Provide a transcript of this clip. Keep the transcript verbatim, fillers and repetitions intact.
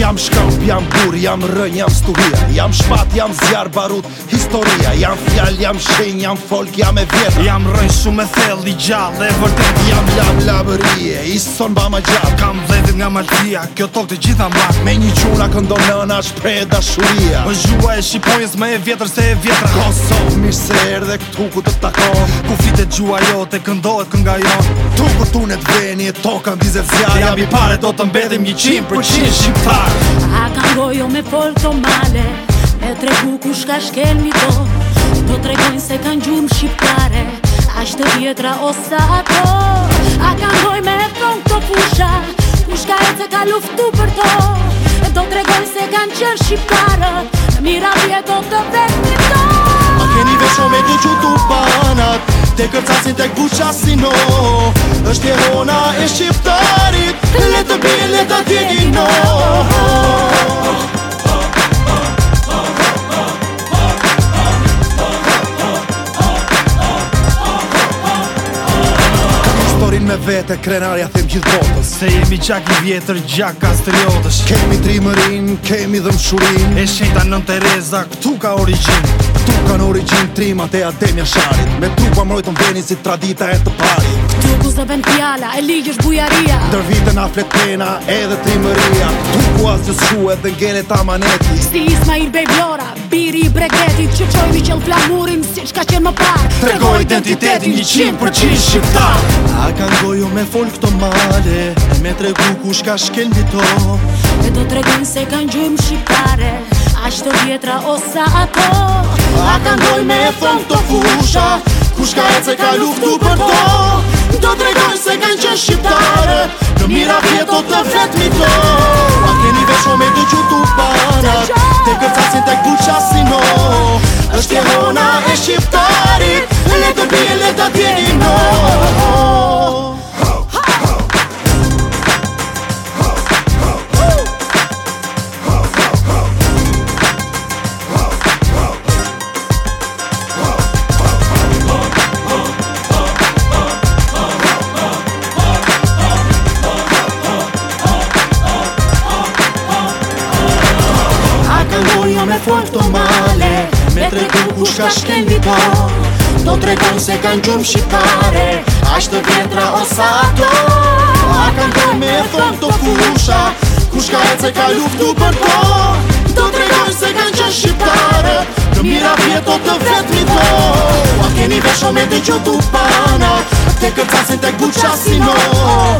Jam shkamp, jam gur, jam rën, jam sturia. Jam shpat, jam zjar, barut, historia. Jam fjall, jam shenj, jam folk, jam e vjetra. Jam rën shumë e thell, i gjall, e vërtet. Jam lab labërie, i son ba ma gjall. Kam vledit nga Maltia, kjo tokë të gjitha ma. Me një quna këndon nëna shprej dashuria. Më zhua e Shqiponjës më e vjetër se e vjetra. Kosovë mirë se erdhe këtu ku të takon. Ku flitet gjua jote, këndohet kënga jon. Tu ku tunet veni, e toka mbizet zjarë. Jam i pare, do të mbetim një qind për qind shqiptar. A kangojo me folk të male, me tregu kush ka shkelmi to. Do tregojnë se kanë gjumë shqiptare, ashtë të vjetra ose ato. A kangoj me thong të fusha, kush ka e se ka luftu për to. Do tregojnë se kanë qenë shqiptare, mira vjeto të vetmi to. Ma keni vesho me të gjutu banat, te kërcasin tek buqa si no. Është jehona e shqiptarit, le të bje, le të djegi no. Me vete krenarja them gjithë botës. Se jemi gjak i vjetër, gjak kastriotës. Kemi trimërin, kemi dhëmshurin. E shenjta nën Tereza, këtu ka origin. Këtu kanë origin trimat e Ademja Sharit. Me trupa mrojtën veni si tradita e të pari. Këtu ku zë ven fjala, e ligj është bujaria. Ndër vitën aflet pena edhe trimëria. Këtu ku asgjës shu edhe ngelet amaneti. Si Ismail Bej Vlora, biri i bregetit, që qojmi qëll flamurin si që ka qenë më parë. Tregoj identitetin një qind për qind shqiptar. A kanë gojo me folk të male, e me tregu kush ka shkelmi to. E do tregojnë se kanë gjumë shqiptare, ashtë të vjetra ose ato. A kanë goj me thong të fusha, kush ka e se ka luftu për to. Do tregojnë se kanë qenë shqiptare, në mira vjeto të vetmi to. A keni vesho me të gjutu banat, te kërcasin tek buqa si no. Është jehona e shqiptarit, le të bje, le të djegi no. Me folk të male, me tregu kush ka shkelmi to. Do tregojnë se kanë gjumë shqiptare, ashtë të vjetra ose ato. A kanë gjumë me thong të fusha, kush ka e se ka luftu për to. Do tregojnë se kanë qenë shqiptare, në mira vjeto të vetmi to. A keni vesho me të gjutu banat, te kërcasin tek buqa si no.